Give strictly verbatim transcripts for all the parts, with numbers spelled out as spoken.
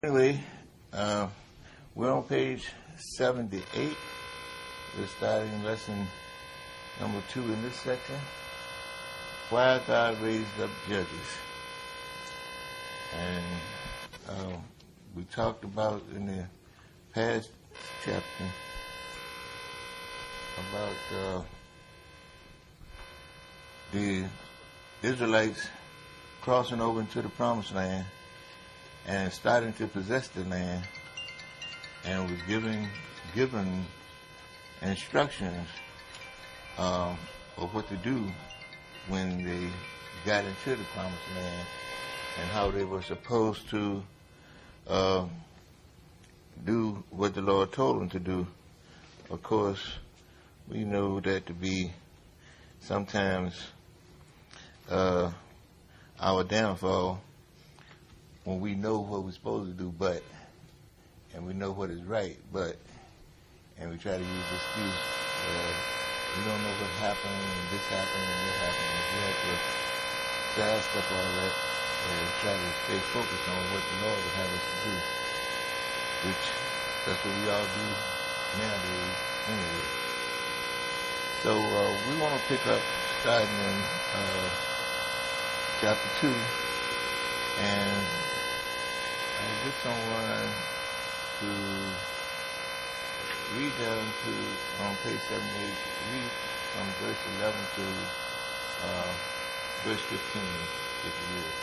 Anyway, uh, we're on page seventy-eight. We're starting lesson number two in this section. Why God raised up judges. And uh, we talked about in the past chapter about uh, the Israelites crossing over into the promised land and starting to possess the land, and was given given instructions um, of what to do when they got into the promised land, and how they were supposed to uh, do what the Lord told them to do. Of course, we know that to be sometimes uh, our downfall, when we know what we're supposed to do, but, and we know what is right, but, and we try to use the excuse, uh, we don't know what happened, and this happened, and this happened, and we have to sidestep all that, and try to stay focused on what the Lord would have us to do, which, that's what we all do nowadays, anyway. So, uh, we want to pick up, starting in, uh, chapter two, and I get someone to read down to, on page seventy-eight, read from verse eleven to uh, verse fifteen, if you will.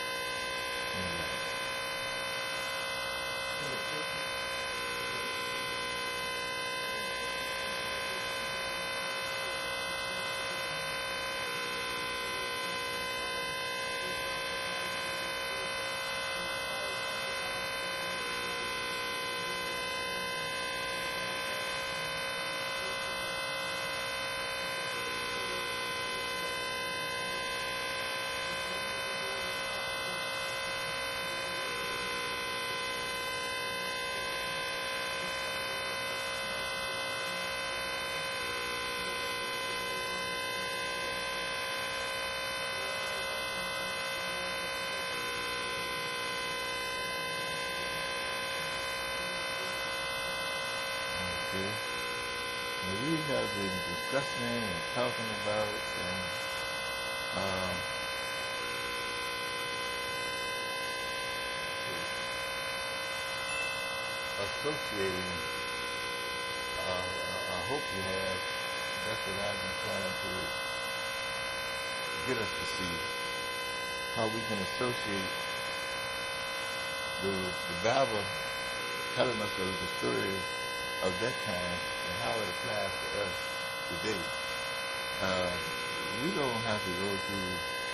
Now, we have been discussing and talking about and uh, associating, uh, I hope you have, that's what I've been trying to get us to see, how we can associate the, the Bible telling us of the story of that time and how it applies to us today. Uh, we don't have to go through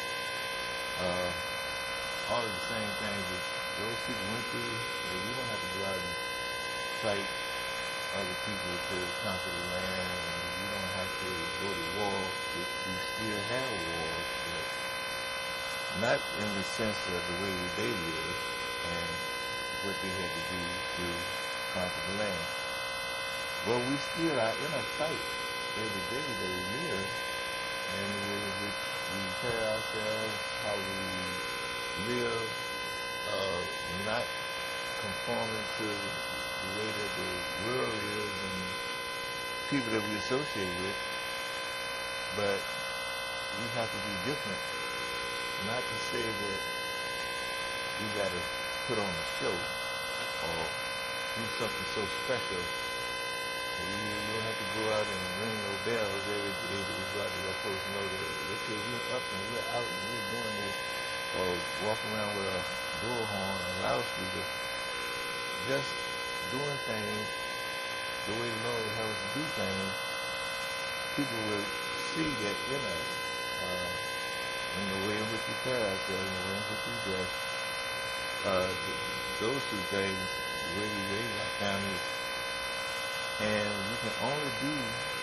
uh, all of the same things that those people went through. Like, we don't have to go out and fight other people to conquer the land, and we don't have to go to war. We, we still have wars, but not in the sense of the way they live and what they had to do to conquer the land. Well, we still are in a fight every day that we live, and the way in which we carry ourselves, how we live, uh, not conforming to the way that the world is and people that we associate with, but we have to be different. Not to say that we got to put on a show or do something so special. You don't have to go out and ring no bells every day that we go out to let folks know that, okay, we're up and we're out and we're doing this, or walk around with a bullhorn or loudspeaker. Just doing things the way the Lord would have us to do things, people will see that in us, uh, in the way in which we carry ourselves, in the way in which we dress. Uh, th- those two things, the way we raise our families, and we can only do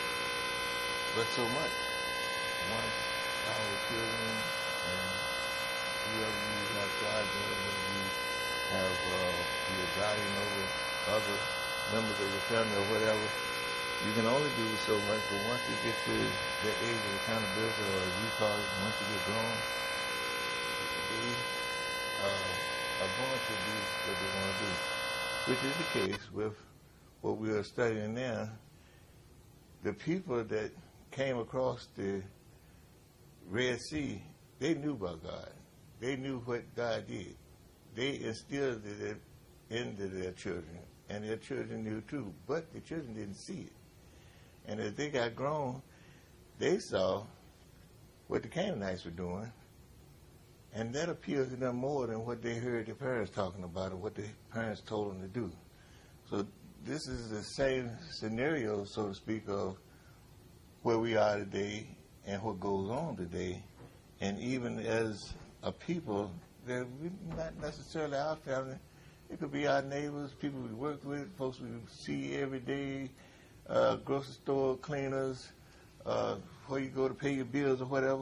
but so much. Once our children and whoever you have charge of, whether you have uh, you're guiding over other members of your family or whatever, you can only do so much. But once you get to the age of accountability, or as you call it, once you get grown, they uh, are going to do what they want to do, which is the case with what we are studying now. The people that came across the Red Sea, they knew about God. They knew what God did. They instilled it into their children, and their children knew too, but the children didn't see it. And as they got grown, they saw what the Canaanites were doing, and that appealed to them more than what they heard their parents talking about or what their parents told them to do. So this is the same scenario, so to speak, of where we are today and what goes on today. And even as a people, that we're not necessarily our family. It could be our neighbors, people we work with, folks we see every day, uh, grocery store cleaners, uh, where you go to pay your bills or whatever.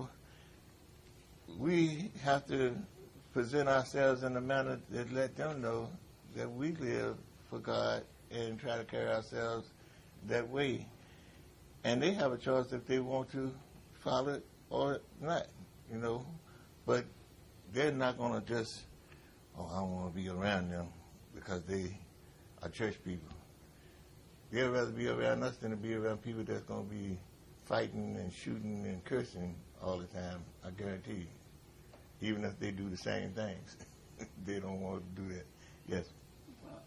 We have to present ourselves in a manner that let them know that we live for God and try to carry ourselves that way. And they have a choice if they want to follow it or not, you know. But they're not going to just, oh, I don't want to be around them because they are church people. They'd rather be around us than to be around people that's going to be fighting and shooting and cursing all the time, I guarantee you. Even if they do the same things, they don't want to do that. Yes? Well,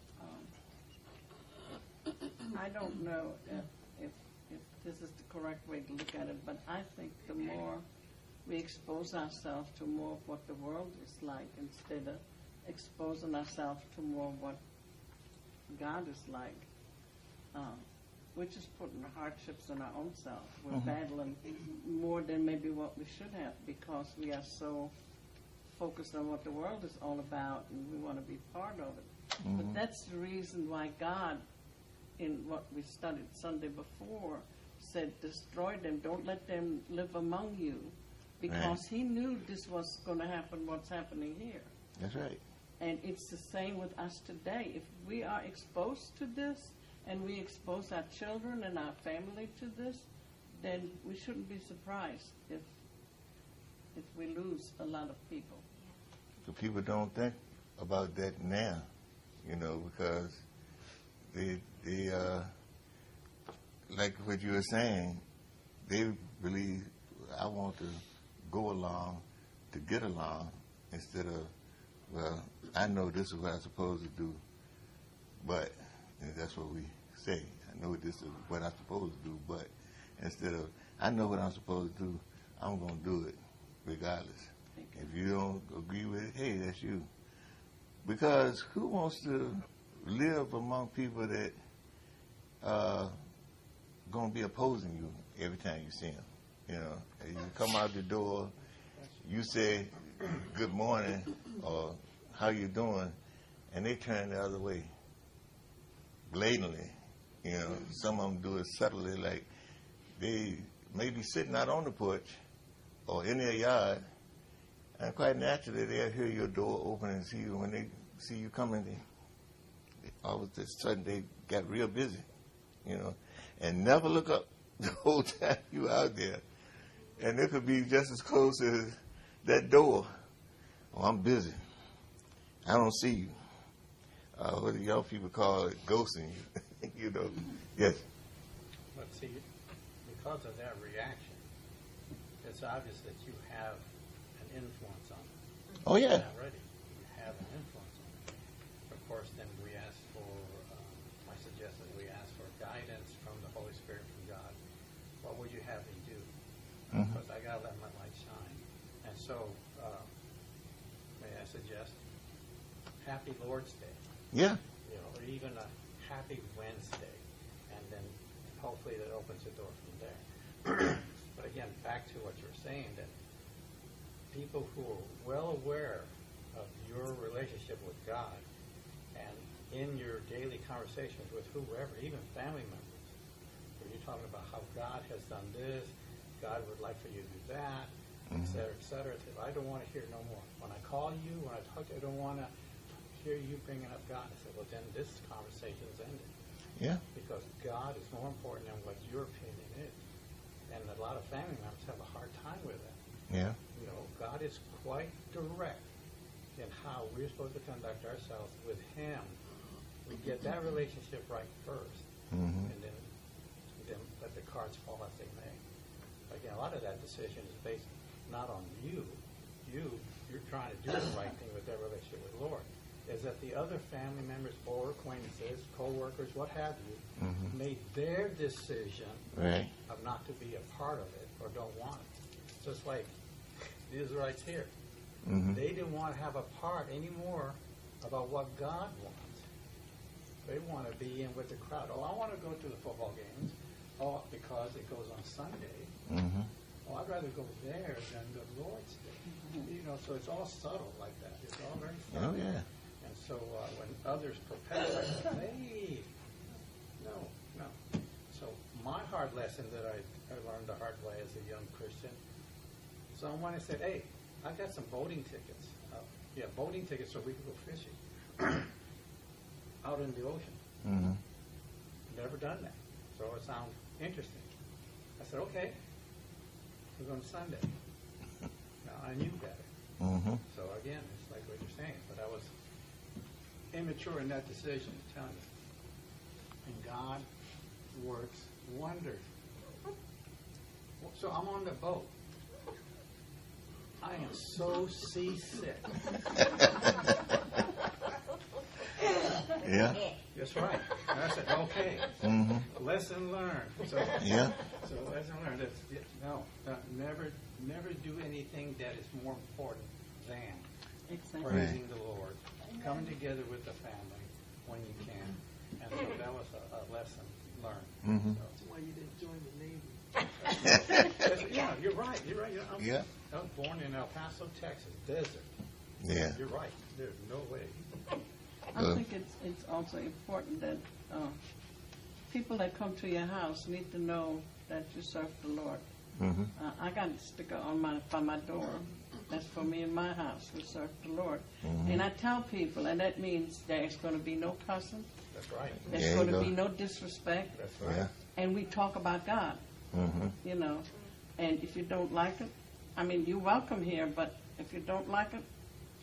um, I don't know if, if, if this is the correct way to look at it, but I think the more we expose ourselves to more of what the world is like instead of exposing ourselves to more of what God is like, um, we're just putting hardships on our own self. We're mm-hmm. battling more than maybe what we should have because we are so focused on what the world is all about and we want to be part of it. Mm-hmm. But that's the reason why God, in what we studied Sunday before, said destroy them, don't let them live among you. Because right. he knew this was going to happen, what's happening here. That's right. And it's the same with us today. If we are exposed to this and we expose our children and our family to this, then we shouldn't be surprised if if we lose a lot of people. So people don't think about that now, you know, because they, they uh, like what you were saying, they believe, I want to go along to get along instead of, well, I know this is what I'm supposed to do, but and that's what we say. I know this is what I'm supposed to do, but instead of, I know what I'm supposed to do, I'm going to do it regardless. If you don't agree with it, hey, that's you. Because who wants to live among people that are going to be opposing you every time you see them? You know, you come out the door, you say, good morning, or how you doing, and they turn the other way, blatantly. You know, some of them do it subtly, like they may be sitting out on the porch or in their yard, and quite naturally they'll hear your door open and see you. When they see you coming, they, all of a sudden they got real busy, you know, and never look up the whole time you out there. And it could be just as close as that door. Oh, I'm busy. I don't see you. Uh, what do young people call it? Ghosting you. You know. Yes. But see, because of that reaction, it's obvious that you have an influence on it. Oh, yeah. Already. You have an influence on it. Of course, then we ask for, um, I suggest that we ask for guidance from the Holy Spirit, from God. What would you have me do? Because mm-hmm. I got to let my light shine. And so, uh, may I suggest, Happy Lord's Day. Yeah. You know, or even a Happy Wednesday. And then hopefully that opens the door from there. But again, back to what you were saying, that people who are well aware of your relationship with God and in your daily conversations with whoever, even family members, where you're talking about how God has done this, God would like for you to do that, mm-hmm. et cetera, et cetera. I don't want to hear no more. When I call you, when I talk to you, I don't want to hear you bringing up God. I said, well, then this conversation is ended. Yeah. Because God is more important than what your opinion is. And a lot of family members have a hard time with that. Yeah. You know, God is quite direct in how we're supposed to conduct ourselves with Him, we get that relationship right first, Mm-hmm. and then, then let the cards fall as they may. Again, a lot of that decision is based not on you. You, you're trying to do the right thing with that relationship with the Lord. Is that the other family members or acquaintances, co-workers, what have you, Mm-hmm. made their decision Right. of not to be a part of it or don't want it. Just like the Israelites here. Mm-hmm. They didn't want to have a part anymore about what God wants. They want to be in with the crowd. Oh, I want to go to the football games. Oh, because it goes on Sunday. Mm-hmm. Oh, I'd rather go there than the Lord's Day. Mm-hmm. You know, so it's all subtle like that. It's all very Oh, subtle. yeah. And so uh, when others perpetuate, hey, no, no. So my hard lesson that I, I learned the hard way as a young Christian, someone had said, hey, I got some boating tickets. Uh, yeah, boating tickets so we could go fishing out in the ocean. Mm-hmm. Never done that. So it sounds interesting. I said, okay, we're going Sunday. Now, I knew better. Mm-hmm. So again, it's like what you're saying, but I was immature in that decision, I'm telling you. And God works wonders. So I'm on the boat. I am so seasick. Yeah. That's right. And I said, okay, Mm-hmm. lesson learned. So, Yeah. so lesson learned. That's, yeah, no, no, never, never do anything that is more important than Exactly. praising the Lord, coming together with the family when you can. And so that was a, a lesson learned. Mm-hmm. So, That's why you didn't join the Navy. that's- yeah, you're right. You're right. I'm, Yeah. I was born in El Paso, Texas, desert. Yeah. You're right. There's no way. I Uh. think it's it's also important that uh, people that come to your house need to know that you serve the Lord. Mm-hmm. Uh, I got a sticker on my by my door. That's for me in my house. We serve the Lord, Mhm. and I tell people, and that means there's going to be no cussing. That's right. There's There you going to go. be no disrespect, That's right. Yeah. and we talk about God. Mm-hmm. You know, and if you don't like it, I mean, you're welcome here, but if you don't like it,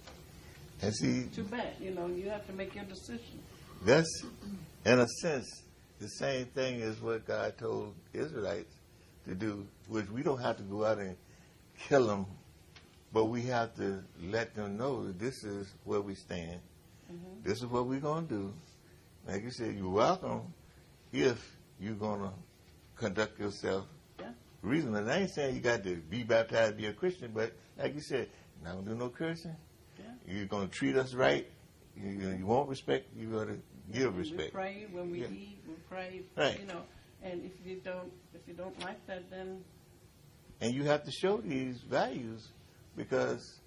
And see, too bad. You know, you have to make your decision. that's, in a sense, the same thing as what God told Israelites to do, which we don't have to go out and kill them, but we have to let them know that this is where we stand. Mhm. This is what we're going to do. Like you said, you're welcome if you're going to conduct yourself Yeah. reasonably. And I ain't saying you got to be baptized to be a Christian, but like you said, not going to do no cursing. Yeah. You're going to treat us right. You, you want respect, you're going to give When respect. We pray when we Yeah. eat. We pray. Right. You know, and if you don't, if you don't like that, then And you have to show these values because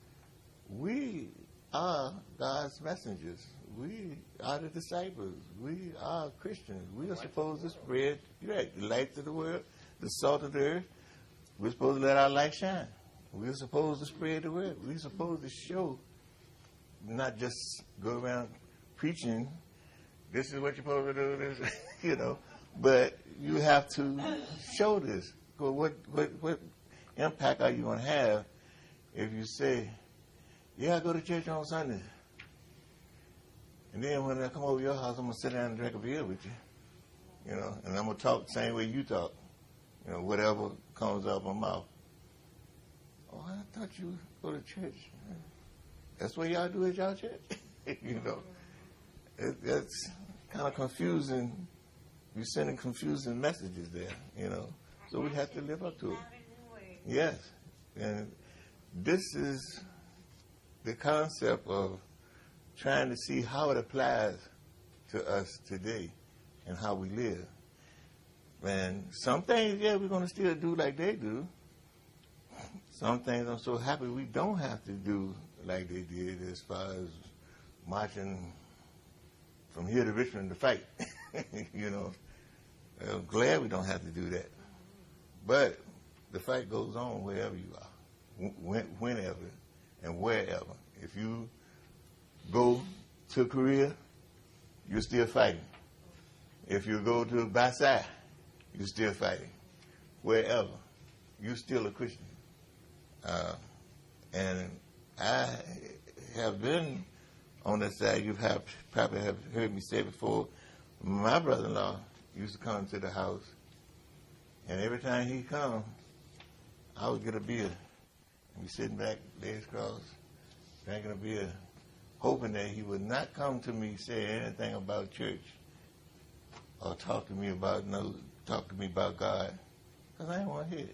we are God's messengers. We are the disciples. We are Christians. We are supposed to spread, you're right, the light of the world, the salt of the earth. We're supposed to let our light shine. We're supposed to spread the word. We're supposed to show, not just go around preaching, this is what you're supposed to do, this, you know, but you have to show this. Well, what, what, what impact are you going to have if you say, yeah, I go to church on Sunday, and then when I come over to your house, I'm going to sit down and drink a beer with you, you know, and I'm going to talk the same way you talk, you know, whatever comes out of my mouth. Oh, I thought you go to church. That's what y'all do at y'all church? You know, it, it's kind of confusing. You're sending confusing messages there, you know. So we have to live up to it. Yes. And this is the concept of trying to see how it applies to us today and how we live. And some things, yeah, we're going to still do like they do. Some things I'm so happy we don't have to do like they did as far as marching from here to Richmond to fight. You know, I'm glad we don't have to do that. But the fight goes on wherever you are, wh- whenever and wherever. If you go to Korea, you're still fighting. If you go to Basai, you're still fighting. Wherever, you're still a Christian. Uh, and I have been on that side, you have probably have heard me say before, my brother-in-law used to come to the house, and every time he come, I would get a beer and be sitting back, legs crossed, drinking a beer, hoping that he would not come to me say anything about church or talk to me about no talk to me about God, because I didn't want to hear it.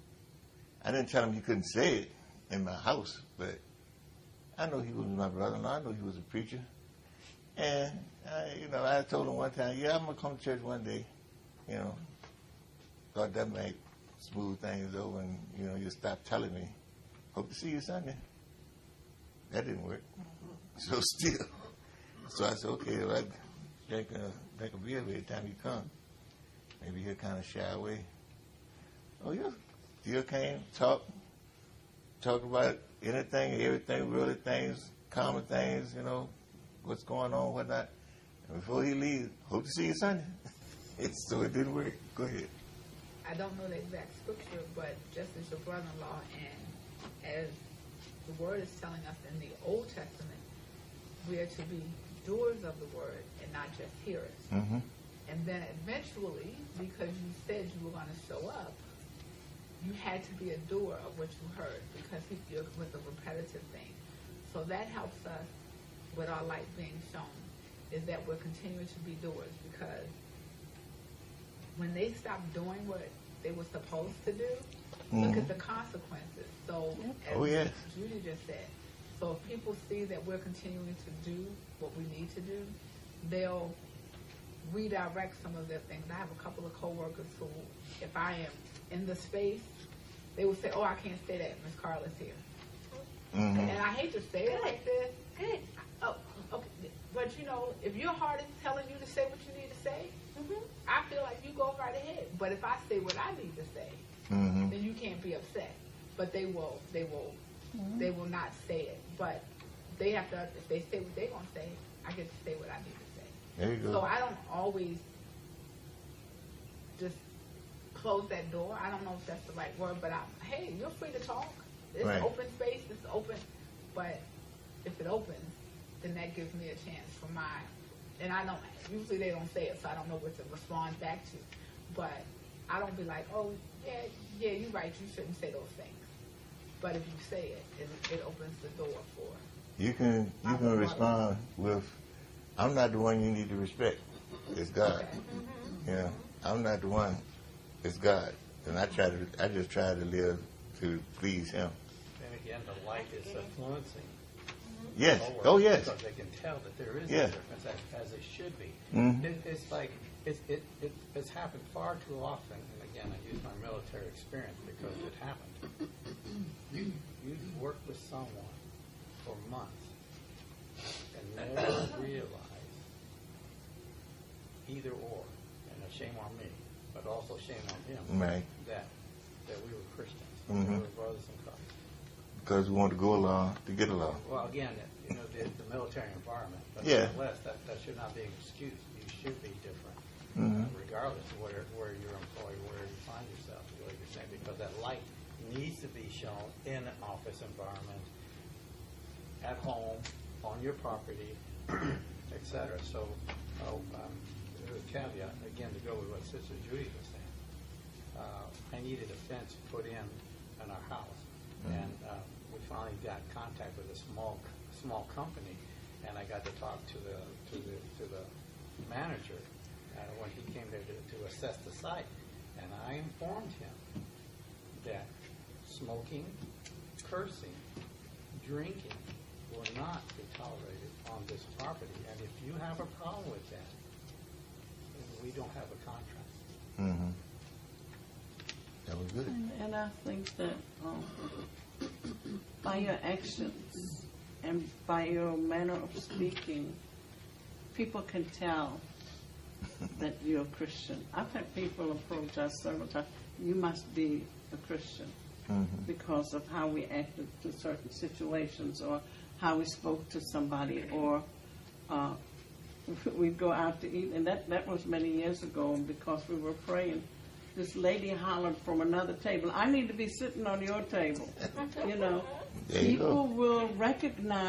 I didn't tell him he couldn't say it in my house, but I know he was my brother-in-law. I know he was a preacher. And, I, you know, I told him one time, yeah, I'm going to come to church one day. You know, thought that might smooth things over and, you know, you'll stop telling me, hope to see you Sunday. That didn't work. So still. So I said, okay, if I drink a, drink a beer every time you come, maybe he'll kind of shy away. Oh, yeah. Still came, talk, talk about anything, everything, really things, common things, you know, what's going on, whatnot. And before he leaves, hope to see you Sunday. So it didn't work. Go ahead. I don't know the exact scripture, but just as your brother-in-law and as the word is telling us in the Old Testament, we are to be doers of the word and not just hearers. Mm-hmm. And then eventually, because you said you were going to show up, you had to be a doer of what you heard, because he, it was a repetitive thing. So that helps us with our light being shown, is that we're continuing to be doers, because when they stopped doing what they were supposed to do, mm-hmm. look at the consequences. So as oh, yes. Judy just said, so if people see that we're continuing to do what we need to do, they'll redirect some of their things. I have a couple of coworkers who, if I am in the space, they will say, oh, I can't say that, Miss Carla's here. Mm-hmm. And I hate to say it like this. Good. Oh, okay. But, you know, if your heart is telling you to say what you need to say, mm-hmm. I feel like you go right ahead. But if I say what I need to say, mm-hmm. then you can't be upset. But they will, they will, mm-hmm. they will not say it. But they have to, if they say what they're going to say, I get to say what I need to say. There you go. So I don't always just close that door. I don't know if that's the right word, but I'm, hey, you're free to talk. It's right. Open space. It's open. But if it opens, then that gives me a chance for my, and I don't, usually they don't say it, so I don't know what to respond back to. But I don't be like, oh, yeah, yeah, you're right. You shouldn't say those things. But if you say it, it, it opens the door for. You can you can respond with, I'm not the one you need to respect. It's God. Okay. Mm-hmm. Yeah, I'm not the one. It's God. And I try to. I just try to live to please Him. And again, the light is influencing. Yes. Oh, yes. Because they can tell that there is yes. a difference, as, as it should be. Mm-hmm. It, it's like it's, it, it it's happened far too often. And again, I use my military experience because it happened. You you work with someone for months and never realize either or, and a shame on me, but also shame on him, right. that that we were Christians, mm-hmm. we were brothers in Christ. Because we want to go along to get along. Well, again, you know, the, the military environment, but yeah. nevertheless, that, that should not be an excuse. You should be different, mm-hmm. uh, regardless of where, where you're employed, where you find yourself, what you're saying, because that light needs to be shown in an office environment, at home, on your property, et cetera. So, uh, um, a caveat, again, to go with what Sister Judy was saying, uh, I needed a fence put in in our house. Mm-hmm. And uh, we finally got contact with a small small company, and I got to talk to the to the to the manager uh, when he came there to, to assess the site, and I informed him that smoking, cursing, drinking will not be tolerated on this property, and if you have a problem with that, then we don't have a contract. Mm-hmm. That was good. And, and I think that um, by your actions and by your manner of speaking, people can tell that you're a Christian. I've had people approach us several times, you must be a Christian, mm-hmm. because of how we acted to certain situations, or how we spoke to somebody, or uh, we'd go out to eat, and that, that was many years ago, because we were praying. This lady hollered from another table, I need to be sitting on your table. You know, there people you will recognize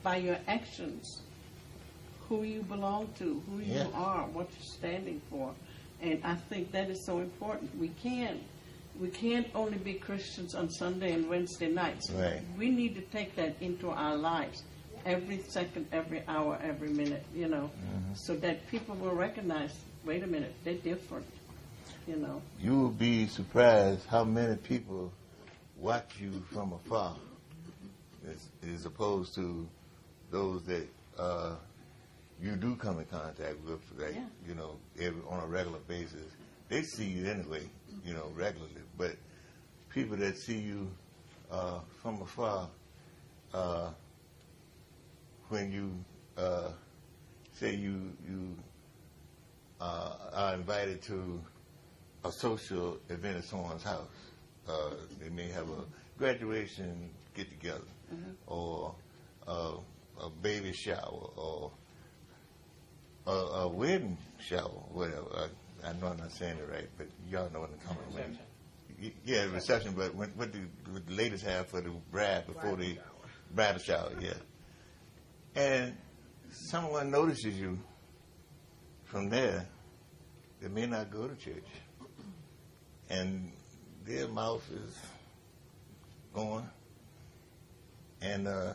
by your actions who you belong to, who Yeah. you are, what you're standing for. And I think that is so important. We can't we can't only be Christians on Sunday and Wednesday nights. Right. We need to take that into our lives every second, every hour, every minute, you know, Mm-hmm. so that people will recognize, wait a minute, they're different, you know. You will be surprised how many people watch you from afar, as, as opposed to those that uh, you do come in contact with, like, Yeah. you know, every, on a regular basis. They see you anyway, you know, regularly. But people that see you uh, from afar, uh, when you uh, say you you uh, are invited to a social event at someone's house, uh, they may have a graduation get together, or uh, a baby shower, or a, a wedding shower, whatever. I, I know I'm not saying it right, but y'all know what I'm coming with. Reception. Y- Yeah, reception, but when, what, the, what the ladies have for the bride before Bridal the shower. bridal shower, yeah. And someone notices you from there that may not go to church, and their mouth is going, and uh,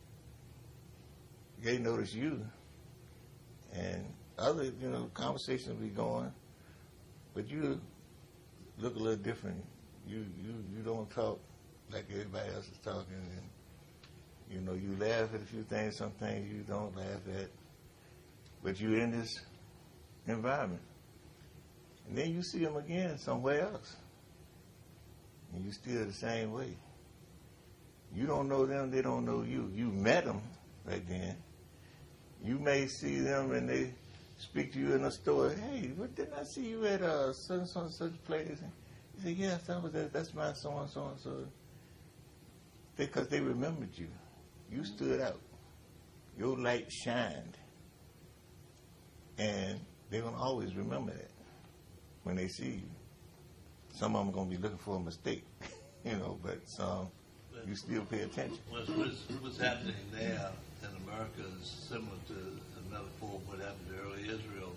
they notice you, and other, you know, conversations will be going, but you look a little different. You you you don't talk like everybody else is talking, and you know, you laugh at a few things, some things you don't laugh at, but you're in this environment, and then you see them again somewhere else, and you still the same way. You don't know them, they don't know you. You met them right then. You may see them and they speak to you in a store. Hey, what, didn't I see you at uh, such and such, such place? And you say, yes, that was that. That's my so and so and so. Because they remembered you. You stood out. Your light shined. And they're going to always remember that when they see you. Some of them going to be looking for a mistake, you know, but some, you still pay attention. What's, what's, what's happening now in America is similar to the metaphor of what happened to early Israel.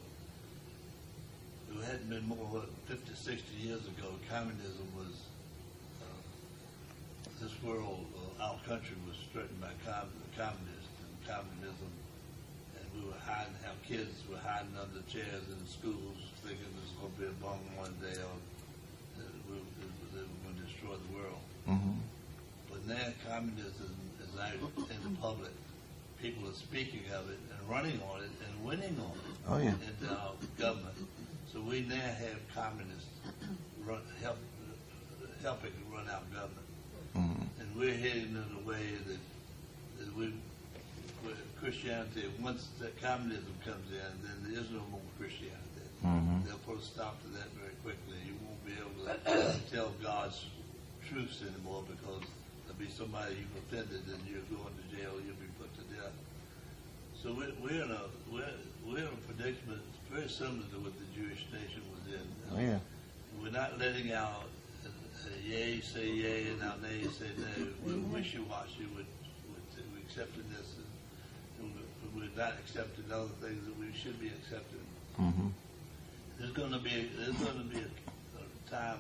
It hadn't been more than fifty, sixty years ago, communism was, uh, this world, uh, our country was threatened by com- communists and communism, and we were hiding, our kids were hiding under chairs in the schools thinking there was going to be a bomb one day or uh, we, we, they were going to destroy the world. Mm-hmm. But now communism is out in the public. People are speaking of it and running on it and winning on it Oh, yeah. into our government. So we now have communists run, help, helping run our government. Mm-hmm. And we're heading in a way that, that we, where Christianity, once that communism comes in, then there is no more Christianity. Mm-hmm. They'll put a stop to that very quickly. You won't be able to tell God's truths anymore because there'll be somebody you've offended and you're going to jail, you'll be put to death. So we're, we're in a we're, we're in a predicament very similar to what the Jewish nation was in. Oh, yeah. We're not letting our uh, yea say yea and our nay say nay. We're wishy-washy with, with, with accepting this, and we're not accepting other things that we should be accepting. Mm-hmm. There's going to be there's going to be a, a time.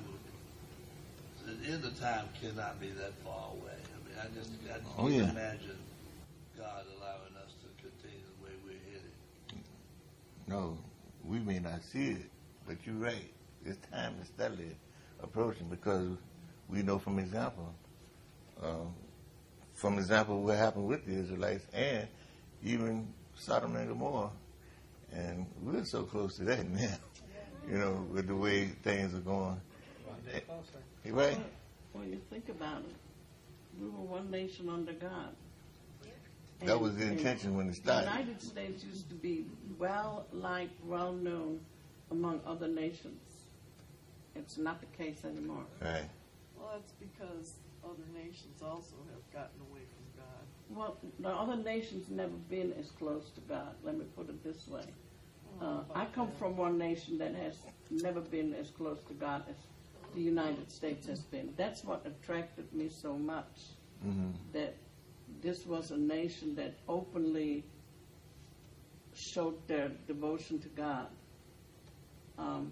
Of, the end of time cannot be that far away. I mean, I just I just Oh, can't yeah. imagine God allowing us to continue the way we're headed. No, we may not see it, but you're right. It's time is steadily approaching because we know from example, um, from example what happened with the Israelites and even Sodom and Gomorrah, and we're so close to that now. You know, with the way things are going. One day closer. You right? Well, you think about it. We were one nation under God. That And- was the and intention when it The started. United States used to be well liked, well known among other nations. It's not the case anymore. Right. Well, that's because other nations also have gotten away from God. Well, the other nations never been as close to God. Let me put it this way. Uh, I come from one nation that has never been as close to God as the United States has been. That's what attracted me so much. Mm-hmm. That this was a nation that openly showed their devotion to God. Um,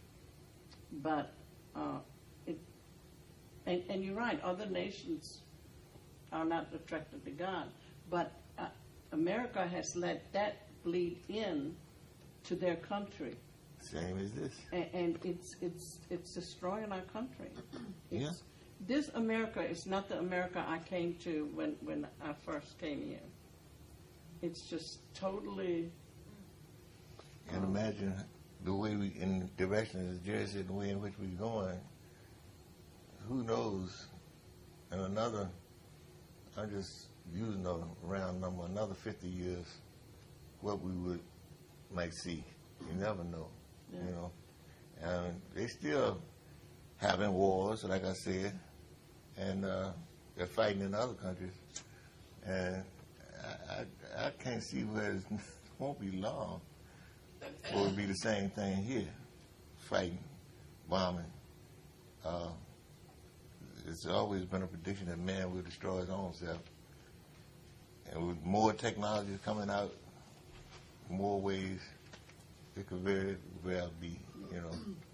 but uh, it, and, and you're right, other nations are not attracted to God, but uh, America has let that bleed in to their country. Same as this. And, and it's it's it's destroying our country. It's, Yeah. This America is not the America I came to when, when I first came here. It's just totally. And imagine the way we, in the direction, as Jerry said, the way in which we're going, who knows, in another, I'm just using a round number, another fifty years, what we would, might see. You never know, Yeah. you know. And they still having wars, like I said, and uh, they're fighting in other countries. And I, I, I can't see where it won't be long. Or it'll be the same thing here, fighting, bombing. Uh, it's always been a prediction that man will destroy his own self. And with more technology coming out, more ways, it could very well be, you know.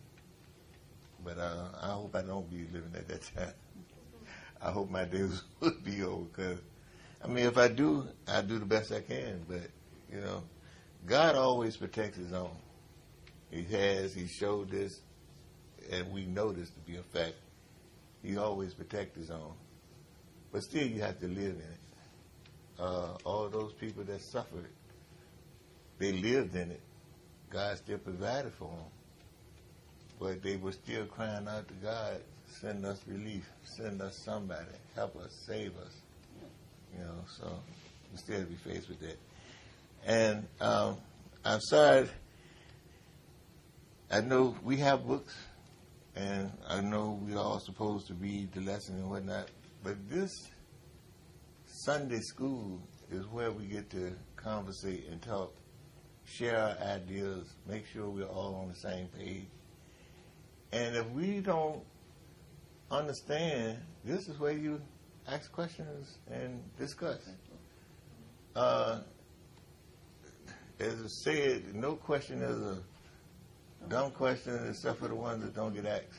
But uh, I hope I don't be living at that time. I hope my days will be over, because, I mean, if I do, I do the best I can, but, you know, God always protects his own. He has, he showed this, and we know this to be a fact. He always protects his own. But still, you have to live in it. Uh, all those people that suffered, they lived in it. God still provided for them. But they were still crying out to God, send us relief, send us somebody, help us, save us. You know, so we still have to be faced with that. And um, I'm sorry, I know we have books, and I know we're all supposed to read the lesson and whatnot, but this Sunday school is where we get to conversate and talk, share our ideas, make sure we're all on the same page. And if we don't understand, this is where you ask questions and discuss. Uh, as I said, no question is a dumb question except for the ones that don't get asked.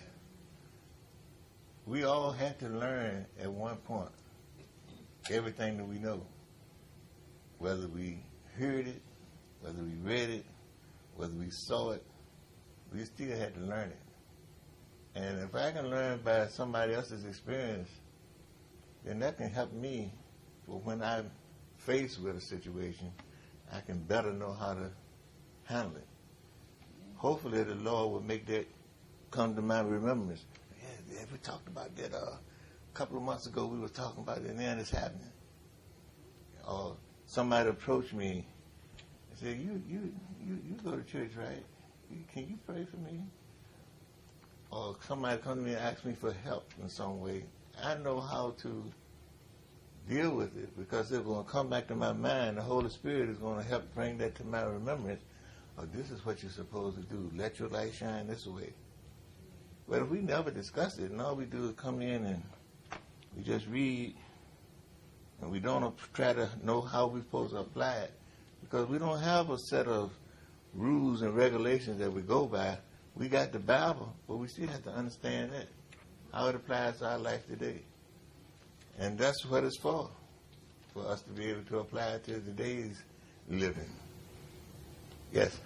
We all had to learn at one point everything that we know. Whether we heard it, whether we read it, whether we saw it, we still had to learn it. And if I can learn by somebody else's experience, then that can help me for when I'm faced with a situation, I can better know how to handle it. Hopefully the Lord will make that come to my remembrance. Yeah, yeah, we talked about that uh, a couple of months ago. We were talking about it, and then it's happening. Or somebody approached me and said, you, you, you, you go to church, right? Can you pray for me? Or somebody come to me and ask me for help in some way. I know how to deal with it, because it's going to come back to my mind. The Holy Spirit is going to help bring that to my remembrance. Oh, this is what you're supposed to do. Let your light shine this way. But if we never discuss it, and all we do is come in and we just read, and we don't try to know how we're supposed to apply it, because we don't have a set of rules and regulations that we go by. We got the Bible, but we still have to understand that, how it applies to our life today. And that's what it's for, for us to be able to apply it to today's living. Yes?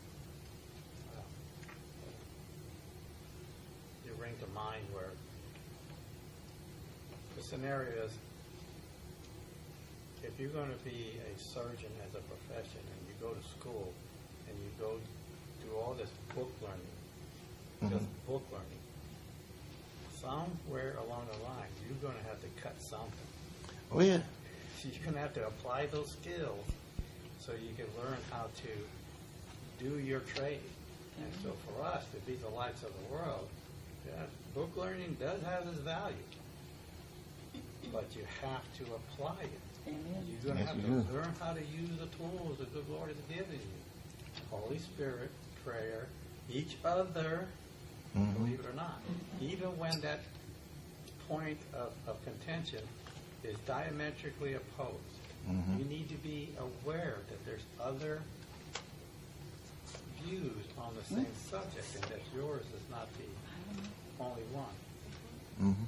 You bring to mind where the scenario is, if you're going to be a surgeon as a profession and you go to school and you go do all this book learning, just Mhm. book learning, somewhere along the line you're going to have to cut something. Oh, yeah. You're going to have to apply those skills so you can learn how to do your trade. And so for us to be the lights of the world, yeah, book learning does have its value, but you have to apply it. Amen. You're going to Yes, have you to do. learn how to use the tools that the Lord has given you. Holy Spirit, prayer, each other, Mhm. believe it or not. Even when that point of, of contention is diametrically opposed, Mhm. you need to be aware that there's other views on the same subject, and that yours is not the only one. Mm-hmm.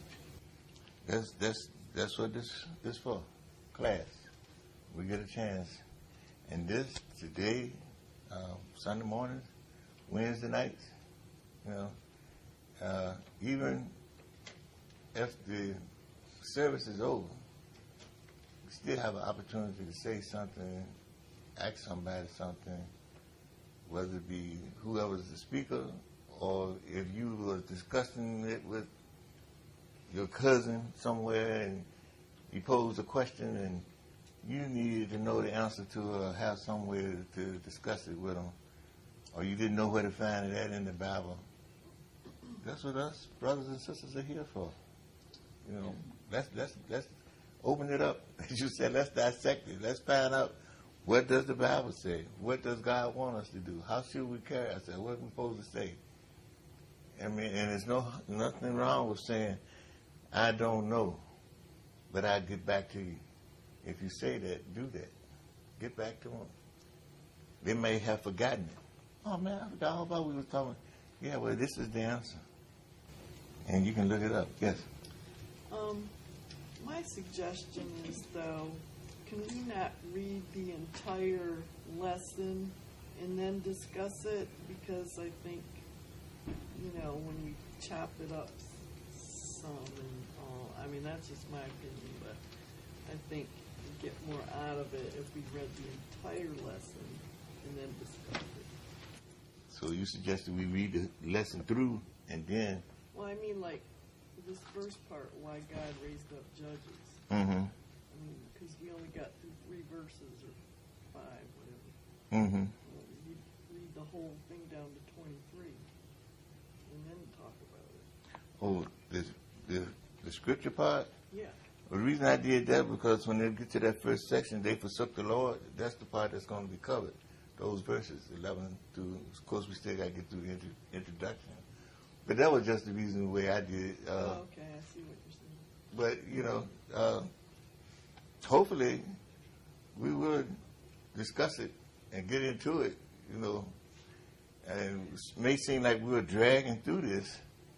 That's that's that's what this this for, class. We get a chance, and this today, uh, Sunday mornings, Wednesday nights, you know, uh, even if the service is over, we still have an opportunity to say something, ask somebody something, whether it be whoever's the speaker, or if you were discussing it with your cousin somewhere and you posed a question and you needed to know the answer to it or have somewhere to discuss it with them, or you didn't know where to find it at in the Bible. That's what us brothers and sisters are here for. You know, let's let's let's open it up. As you said, let's dissect it. Let's find out, what does the Bible say? What does God want us to do? How should we carry ourselves? What are we supposed to say? I mean, and there's no nothing wrong with saying, I don't know, but I'll get back to you. If you say that, do that. Get back to them. They may have forgotten it. Oh, man, I forgot all about what we were talking. Yeah, well, this is the answer. And you can look it up. Yes. Um, my suggestion is, though, can we not read the entire lesson and then discuss it? Because I think, you know, when we chop it up some and all, I mean, that's just my opinion, but I think we get more out of it if we read the entire lesson and then discuss it. So you suggested we read the lesson through and then... Well, I mean, like, this first part, why God raised up judges. Mm-hmm. I mean, because we only got through three verses or five, whatever. Mm-hmm. Well, you read the whole thing down to twenty-three and then talk about it. Oh, the, the, the scripture part? Yeah. Well, the reason I did that because when they get to that first section, they forsook the Lord. That's the part that's going to be covered. Those verses, eleven through, of course, we still got to get through the intro, introduction. But that was just the reason the way I did it. Uh, Oh, okay, I see what you're saying. But, you know, uh, hopefully we would discuss it and get into it, you know. And it may seem like we were dragging through this,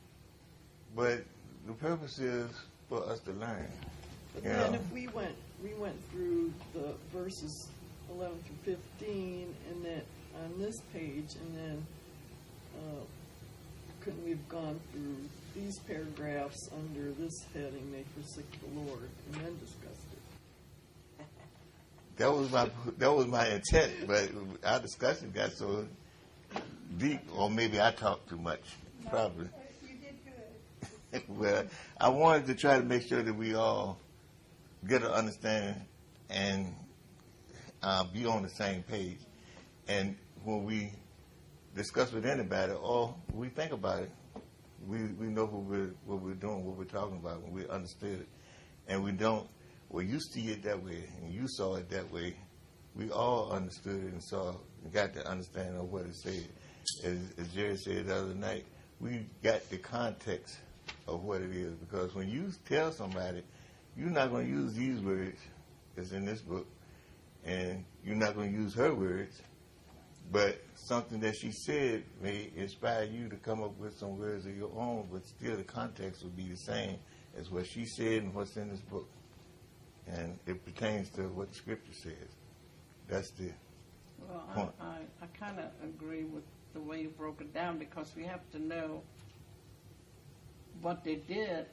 but the purpose is for us to learn. But you then know. if we went, we went through the verses eleven through fifteen, and then on this page, and then uh, couldn't we have gone through these paragraphs under this heading, they forsook the Lord, and then discussed it? That was my that was my intent, but our discussion got so deep, or maybe I talked too much, probably. You did good. Well, I wanted to try to make sure that we all get an understanding and uh, be on the same page. And when we discuss with anybody, or we think about it, we we know what we're what we're doing, what we're talking about, when we understood it, and we don't. Well, you see it that way, and you saw it that way. We all understood it and saw, and got the understanding of what it said. As, as Jerry said the other night, we got the context of what it is, because when you tell somebody, you're not going to use these words that's in this book, and you're not going to use her words, but something that she said may inspire you to come up with some words of your own, but still the context will be the same as what she said and what's in this book. And it pertains to what the scripture says. That's the Well, point. I, I, I kind of agree with the way you broke it down, because we have to know what they did,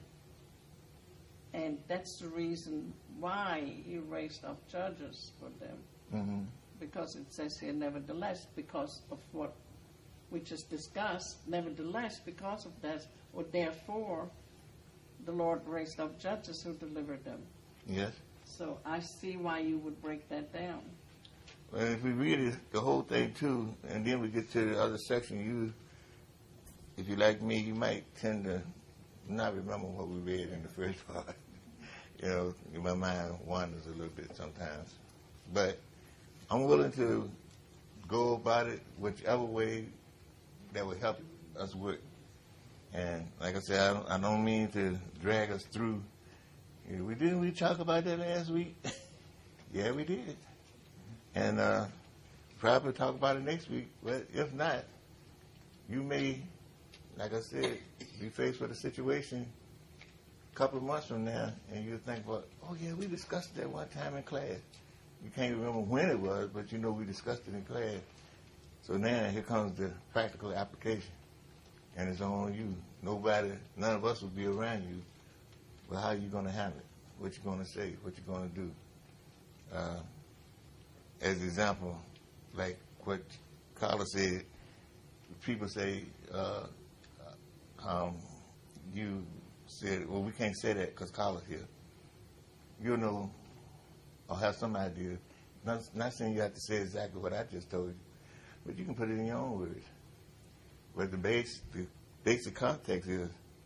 and that's the reason why he raised up judges for them. Mm-hmm. Because it says here, nevertheless, because of what we just discussed, nevertheless, because of that, or therefore, the Lord raised up judges who delivered them. Yes. So I see why you would break that down. Well, if we read it, the whole thing too, and then we get to the other section, you, if you're like me, you might tend to not remember what we read in the first part. You know, my mind wanders a little bit sometimes. But I'm willing to go about it whichever way that would help us work. And like I said, I don't, I don't mean to drag us through, Yeah, we didn't we talk about that last week? Yeah, we did. And uh, probably talk about it next week. But if not, you may, like I said, be faced with a situation a couple of months from now, and you think, well, oh yeah, we discussed that one time in class. You can't remember when it was, but you know we discussed it in class. So now here comes the practical application, and it's on you. Nobody, none of us will be around you. Well, how are you going to handle it? What you going to say? What you going to do? Uh, as an example, like what Carla said, people say, uh, um, you said, well, we can't say that because Carla's here. You know, or have some idea. Not, not saying you have to say exactly what I just told you, but you can put it in your own words. But the base, the basic context is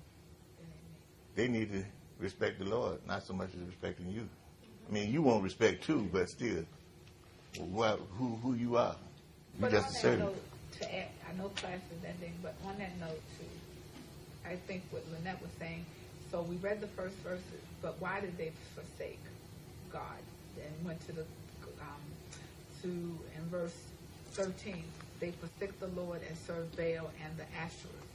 they need to respect the Lord, not so much as respecting you. I mean, you won't respect too, but still, what, who who you are. You But just on a that servant. note, to add, I know class is ending, but on that note too, I think what Lynette was saying, so we read the first verses, but why did they forsake God? And went to the, um, to, in verse thirteen, they forsook the Lord and served Baal and the Asherah.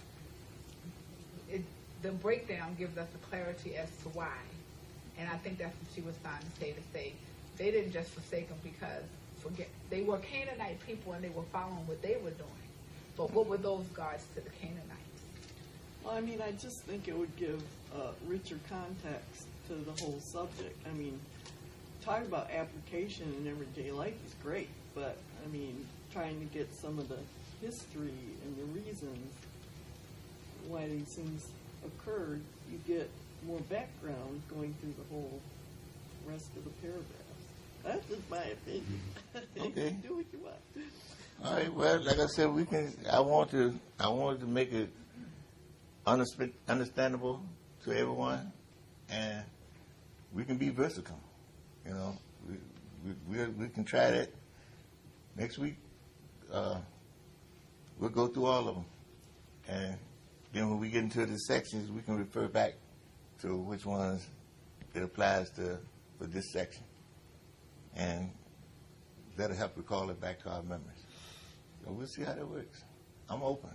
It, the breakdown gives us a clarity as to why. And I think that's what she was trying to say, to say they didn't just forsake them because forget they were Canaanite people and they were following what they were doing. But what were those gods to the Canaanites? Well, I mean, I just think it would give uh, richer context to the whole subject. I mean, talk about application in everyday life is great, but I mean, trying to get some of the history and the reasons why these things occurred, you get more background going through the whole rest of the paragraphs. That's just my opinion. Okay. Do what you want. All right. Well, like I said, we can. I want to. I wanted to make it underst- understandable to everyone, and we can be versatile. You know, we we, we, we can try that next week. Uh, we'll go through all of them, and then when we get into the sections, we can refer back to which ones it applies to for this section, and that'll help recall it back to our memories. So we'll see how that works. I'm open.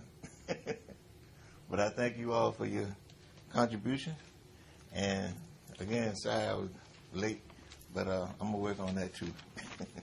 But I thank you all for your contribution. And again, sorry I was late, but uh, I'm going to work on that too.